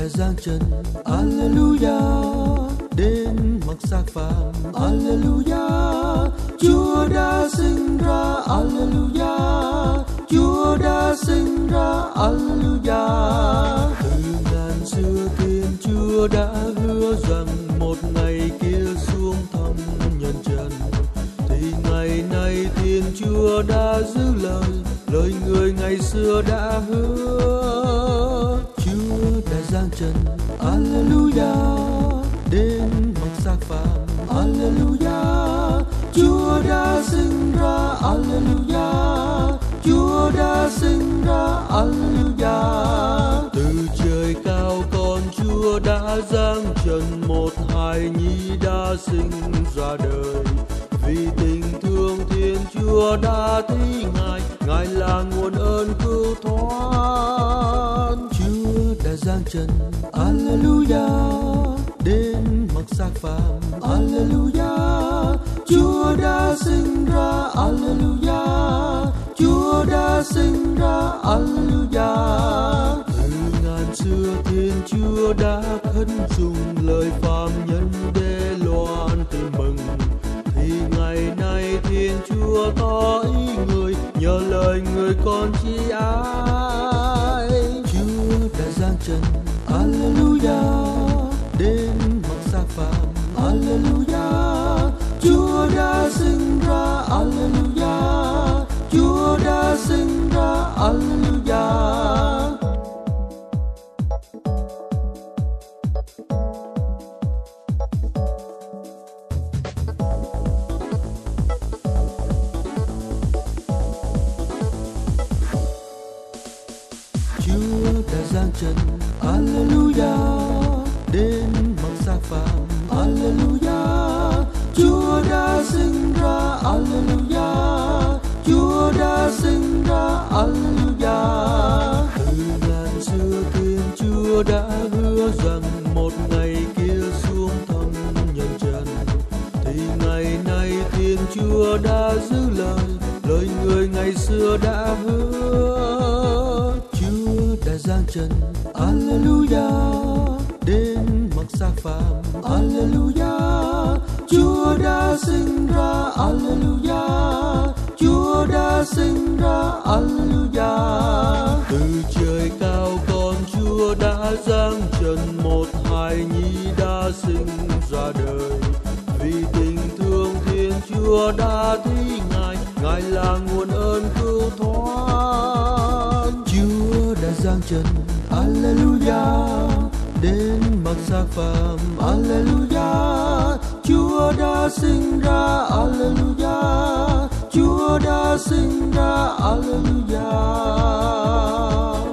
đã giáng trần, Alleluia, đến mặc xác phàm, Alleluia, Chúa đã sinh ra, Alleluia, Chúa đã sinh ra, Alleluia. Từ ngàn xưa Thiên Chúa đã hứa rằng một ngày kia xuống thăm nhân trần, thì ngày nay Thiên Chúa đã giữ lời người ngày xưa đã hứa. Chúa đã giáng trần, Alleluia, đến mặc xác phàm, Alleluia, Chúa đã sinh ra, Alleluia, Chúa đã sinh ra, Alleluia. Từ trời cao con Chúa đã giáng trần, một hài nhi đã sinh ra đời. Vì tình thương Thiên Chúa đã thấy Ngài là nguồn ơn cứu thoát. Chúa đã giáng trần, Alleluia, đến mặc xác phàm, Alleluia, Chúa đã sinh ra, Alleluia, Chúa đã sinh ra, Alleluia. Từ ngàn xưa Thiên Chúa đã khấn dùng lời phàm nhân để loan tin mừng, thì ngày nay Thiên Chúa có ý người nhờ lời người con chi ái. Chúa đã giáng trần, Alleluia, đến mặc xác phàm, Alleluia, Chúa đã sinh ra, Alleluia, Chúa đã sinh ra, Alleluia. Chúa đã giáng trần, Alleluia, đến mặc xác phàm, Alleluia, Chúa đã sinh ra, Alleluia, Chúa đã sinh ra, Alleluia. Từ ngàn xưa Thiên Chúa đã hứa rằng một ngày kia xuống thăm nhân trần, thì ngày nay Thiên Chúa đã giữ lời người ngày xưa đã hứa. Chúa đã giáng trần, Alleluia, đến mặc xác phàm, Alleluia, Chúa đã sinh ra, Alleluia, Chúa đã sinh ra, Alleluia. Từ trời cao con Chúa đã giáng trần, một hài nhi đã sinh ra đời. Vì tình thương Thiên Chúa đã thấy Ngài là nguồn ơn cứu thoát. Chúa đã giáng trần, Alleluia, đến mặc xác phàm, Alleluia, Chúa đã sinh ra, Alleluia, Chúa đã sinh ra, Alleluia.